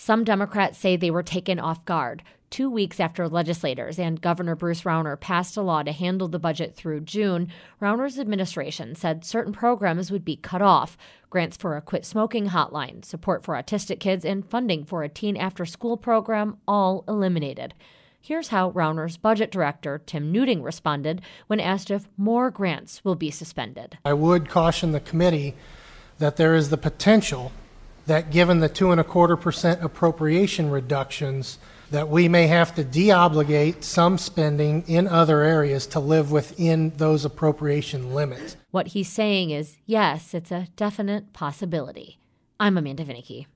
Some Democrats say they were taken off guard 2 weeks after legislators and Governor Bruce Rauner passed a law to handle the budget through June. Rauner's administration said certain programs would be cut off. Grants for a quit smoking hotline, support for autistic kids, and funding for a teen after-school program all eliminated. Here's how Rauner's budget director, Tim Newting, responded when asked if more grants will be suspended. I would caution the committee that there is the potential that given the 2.25% appropriation reductions, that we may have to deobligate some spending in other areas to live within those appropriation limits. What he's saying is, yes, it's a definite possibility. I'm Amanda Vinicky.